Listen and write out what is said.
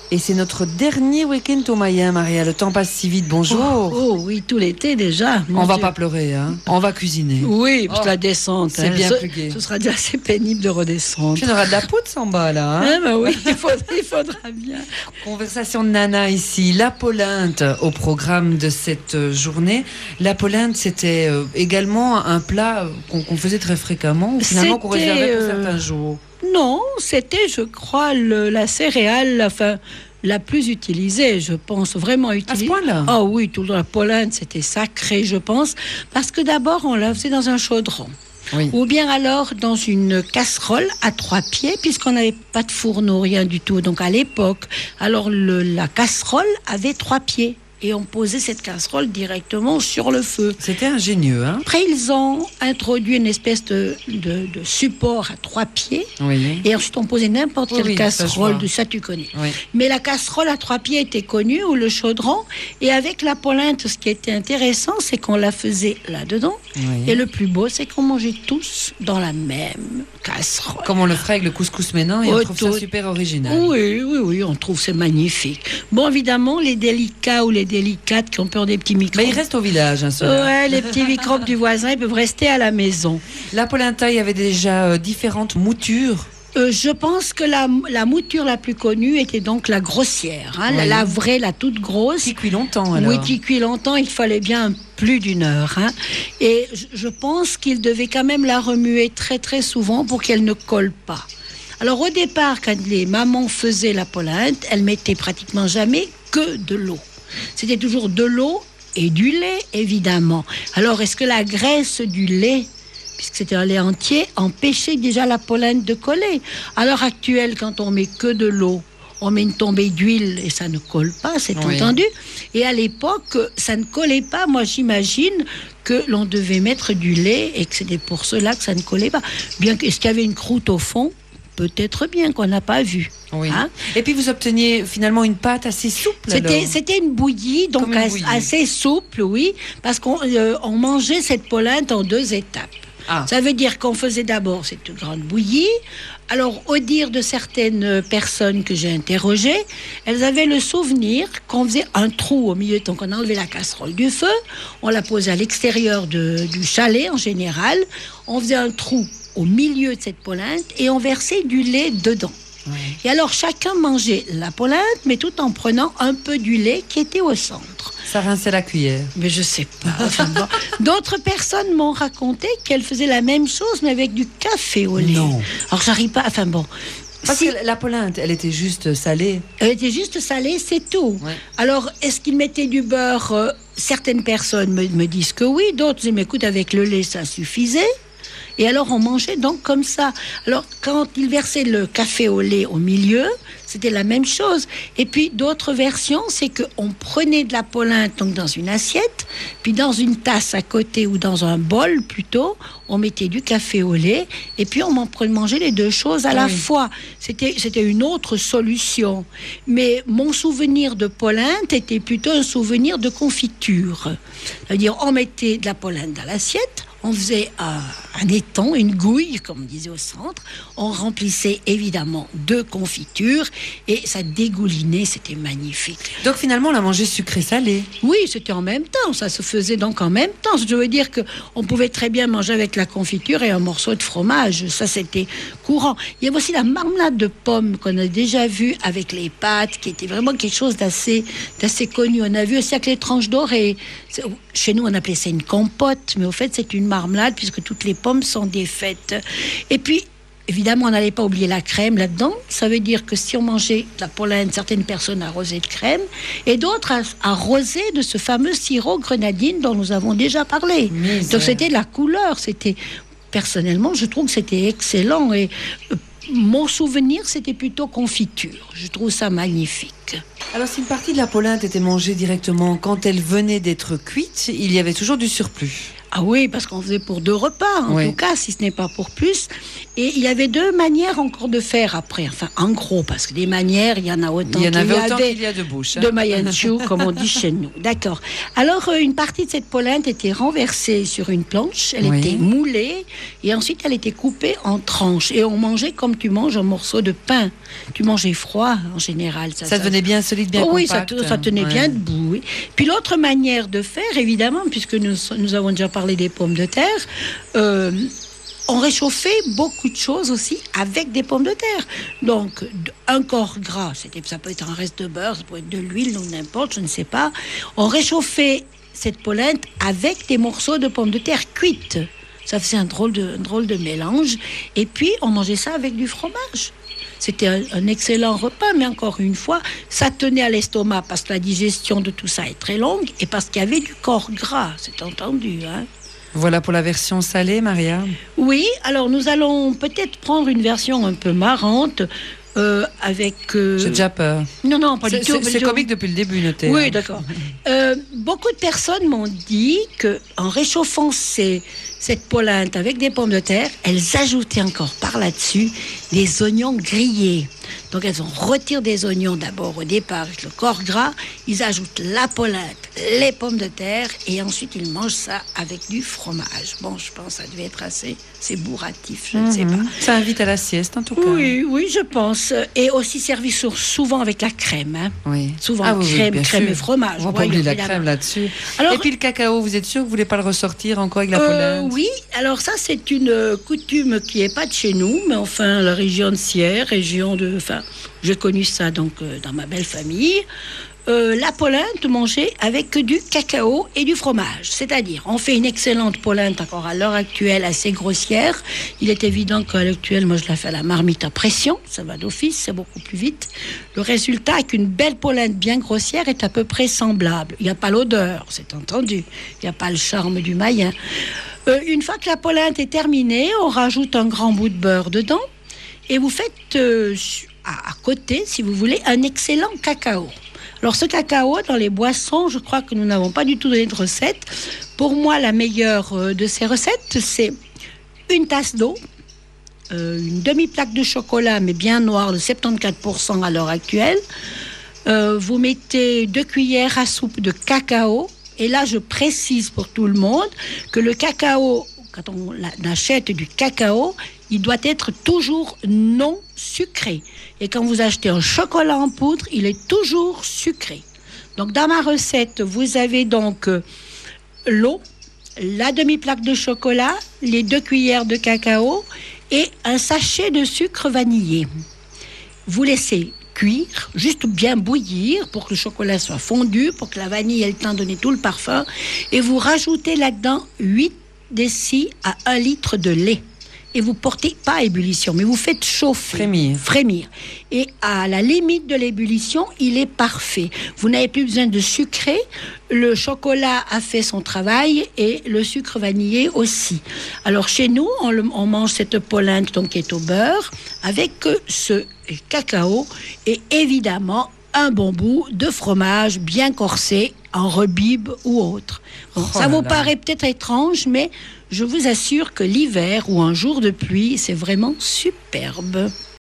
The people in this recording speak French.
Et c'est notre dernier week-end au Maya, Maria. Le temps passe si vite. Bonjour. Oh oui, tout l'été déjà. On va pas pleurer, hein. On va cuisiner. Oui, puis la descente. C'est bien plus gai. Ce sera déjà assez pénible de redescendre. Tu auras de la poudre en bas, là. Hein. Ah bah oui, il faudra bien. Conversation de nana ici. La polenta au programme de cette journée. La polenta, c'était également un plat qu'on faisait très fréquemment, ou finalement qu'on réservait pour certains jours. Non, c'était, je crois, la céréale, la plus utilisée, je pense, vraiment utilisée. À ce point-là? Ah oui, tout la polenta, c'était sacré, je pense, parce que d'abord, on la faisait dans un chaudron. Oui. Ou bien alors dans une casserole à 3 pieds, puisqu'on n'avait pas de fourneau, rien du tout. Donc à l'époque, alors la casserole avait 3 pieds. Et on posait cette casserole directement sur le feu. C'était ingénieux, hein? Après, ils ont introduit une espèce de support à 3 pieds. Oui. Et ensuite, on posait n'importe quelle casserole. Ça, tu connais. Oui. Mais la casserole à 3 pieds était connue, ou le chaudron. Et avec la polenta, ce qui était intéressant, c'est qu'on la faisait là-dedans. Oui. Et le plus beau, c'est qu'on mangeait tous dans la même casserole. Comme on le ferait avec le couscous maintenant, et on trouve ça super original. Oui, on trouve c'est magnifique. Bon, évidemment, les délicats ou les délicates qui ont peur des petits microbes. Mais ils restent au village, hein, ceux-là. Ouais, les petits microbes du voisin, ils peuvent rester à la maison. La polenta, il y avait déjà différentes moutures. Je pense que la mouture la plus connue était donc la grossière, hein, oui. la vraie, la toute grosse. Qui cuit longtemps, alors. Oui, qui cuit longtemps, il fallait bien plus d'1 heure. Hein. Et je pense qu'il devait quand même la remuer très très souvent pour qu'elle ne colle pas. Alors au départ, quand les mamans faisaient la polenta, elles mettaient pratiquement jamais que de l'eau. C'était toujours de l'eau et du lait, évidemment. Alors, est-ce que la graisse du lait, puisque c'était un lait entier, empêchait déjà la polenta de coller? À l'heure actuelle, quand on met que de l'eau, on met une tombée d'huile et ça ne colle pas, c'est entendu. Et à l'époque, ça ne collait pas. Moi, j'imagine que l'on devait mettre du lait et que c'était pour cela que ça ne collait pas. Bien est-ce qu'il y avait une croûte au fond? Peut-être bien qu'on n'a pas vu. Oui. Hein? Et puis vous obteniez finalement une pâte assez souple. C'était une bouillie, donc assez souple, oui, parce qu'on mangeait cette polenta en 2 étapes. Ah. Ça veut dire qu'on faisait d'abord cette grande bouillie. Alors, au dire de certaines personnes que j'ai interrogées, elles avaient le souvenir qu'on faisait un trou au milieu. Donc, on enlevait la casserole du feu, on la posait à l'extérieur du chalet en général, on faisait un trou au milieu de cette polenta et on versait du lait dedans. Oui. Et alors, chacun mangeait la polenta, mais tout en prenant un peu du lait qui était au centre. Ça rinçait la cuillère. Mais je sais pas. Enfin, bon. D'autres personnes m'ont raconté qu'elles faisaient la même chose, mais avec du café au lait. Non. Alors, j'arrive pas... Enfin, bon... Parce que la polenta, elle était juste salée. Elle était juste salée, c'est tout. Ouais. Alors, est-ce qu'ils mettaient du beurre? Certaines personnes me disent que oui, d'autres disent, mais écoute, avec le lait, ça suffisait. Et alors, on mangeait donc comme ça. Alors, quand ils versaient le café au lait au milieu, c'était la même chose. Et puis, d'autres versions, c'est qu'on prenait de la polenta donc dans une assiette, puis dans une tasse à côté ou dans un bol plutôt, on mettait du café au lait, et puis on mangeait les 2 choses à la fois. C'était une autre solution. Mais mon souvenir de polenta était plutôt un souvenir de confiture. C'est-à-dire, on mettait de la polenta dans l'assiette, on faisait un étang, une gouille, comme on disait au centre. On remplissait évidemment de confitures et ça dégoulinait, c'était magnifique. Donc finalement, on a mangé sucré-salé. Oui, c'était en même temps, ça se faisait donc en même temps. Je veux dire qu'on pouvait très bien manger avec la confiture et un morceau de fromage, ça c'était courant. Il y avait aussi la marmelade de pommes qu'on a déjà vue avec les pâtes, qui était vraiment quelque chose d'assez connu. On a vu aussi avec les tranches dorées. Chez nous, on appelait ça une compote, mais au fait, c'est une marmelade puisque toutes les pommes sont défaites. Et puis, évidemment, on n'allait pas oublier la crème là-dedans. Ça veut dire que si on mangeait de la polenta, certaines personnes arrosaient de crème et d'autres arrosaient de ce fameux sirop grenadine dont nous avons déjà parlé. Donc, c'était la couleur. Personnellement, je trouve que c'était excellent et... mon souvenir, c'était plutôt confiture. Je trouve ça magnifique. Alors, si une partie de la polenta était mangée directement quand elle venait d'être cuite, il y avait toujours du surplus. Ah oui, parce qu'on faisait pour 2 repas, en tout cas, si ce n'est pas pour plus. Et il y avait 2 manières encore de faire après. Enfin, en gros, parce que des manières, il y en a autant qu'il y avait qu'il y a de bouches. De Mayanchou, comme on dit chez nous. D'accord. Alors, une partie de cette polenta était renversée sur une planche. Elle était moulée. Et ensuite, elle était coupée en tranches. Et on mangeait comme tu manges un morceau de pain. Tu mangeais froid, en général. Ça devenait bien solide, bien compact. Oui, ça tenait bien debout. Oui. Puis l'autre manière de faire, évidemment, puisque nous avons déjà parlé des pommes de terre, on réchauffait beaucoup de choses aussi avec des pommes de terre. Donc, un corps gras, ça peut être un reste de beurre, ça peut être de l'huile, ou n'importe, je ne sais pas. On réchauffait cette polenta avec des morceaux de pommes de terre cuites. Ça faisait un drôle de mélange. Et puis, on mangeait ça avec du fromage. C'était un excellent repas, mais encore une fois, ça tenait à l'estomac parce que la digestion de tout ça est très longue et parce qu'il y avait du corps gras, c'est entendu, hein. Voilà pour la version salée, Maria. Oui, alors nous allons peut-être prendre une version un peu marrante avec... J'ai déjà peur. Non, pas du tout. C'est comique depuis le début, notez. Oui, d'accord. Beaucoup de personnes m'ont dit qu'en réchauffant cette polenta avec des pommes de terre, elles ajoutaient encore par là-dessus des oignons grillés. Donc elles retirent des oignons d'abord au départ avec le corps gras, ils ajoutent la polenta, les pommes de terre et ensuite ils mangent ça avec du fromage. Bon, je pense que ça devait être c'est bourratif, je ne sais pas. Ça invite à la sieste en tout cas. Oui, je pense. Et aussi servi souvent avec la crème. Hein. Oui. Souvent crème et fromage. On va pas oublier la crème là-dessus. Alors, et puis le cacao, vous êtes sûr que vous voulez pas le ressortir encore avec la polenta? Oui, alors ça c'est une coutume qui est pas de chez nous, mais enfin la région de Sierre, j'ai connu ça donc dans ma belle famille. La polenta mangée avec du cacao et du fromage. C'est-à-dire, on fait une excellente polenta encore à l'heure actuelle, assez grossière. Il est évident qu'à l'heure actuelle, moi je la fais à la marmite à pression. Ça va d'office, c'est beaucoup plus vite. Le résultat, avec une belle polenta bien grossière, est à peu près semblable. Il n'y a pas l'odeur, c'est entendu. Il n'y a pas le charme du mayen. Une fois que la polenta est terminée, on rajoute un grand bout de beurre dedans. Et vous faites à côté, si vous voulez, un excellent cacao. Alors ce cacao, dans les boissons, je crois que nous n'avons pas du tout donné de recette. Pour moi, la meilleure de ces recettes, c'est une tasse d'eau, une demi-plaque de chocolat, mais bien noir, de 74% à l'heure actuelle. Vous mettez 2 cuillères à soupe de cacao. Et là, je précise pour tout le monde que le cacao, quand on achète du cacao, il doit être toujours non sucré. Et quand vous achetez un chocolat en poudre, il est toujours sucré. Donc, dans ma recette, vous avez donc l'eau, la demi-plaque de chocolat, les 2 cuillères de cacao et un sachet de sucre vanillé. Vous laissez cuire, juste bien bouillir pour que le chocolat soit fondu, pour que la vanille ait le temps de donner tout le parfum. Et vous rajoutez là-dedans 8 décis à 1 litre de lait. Et vous portez pas à ébullition, mais vous faites chauffer. Frémir. Et à la limite de l'ébullition, il est parfait. Vous n'avez plus besoin de sucrer. Le chocolat a fait son travail et le sucre vanillé aussi. Alors chez nous, on mange cette polenta donc qui est au beurre avec ce cacao et évidemment un bon bout de fromage bien corsé en rebibe ou autre. Bon, ça vous paraît peut-être étrange, mais je vous assure que l'hiver ou un jour de pluie, c'est vraiment superbe.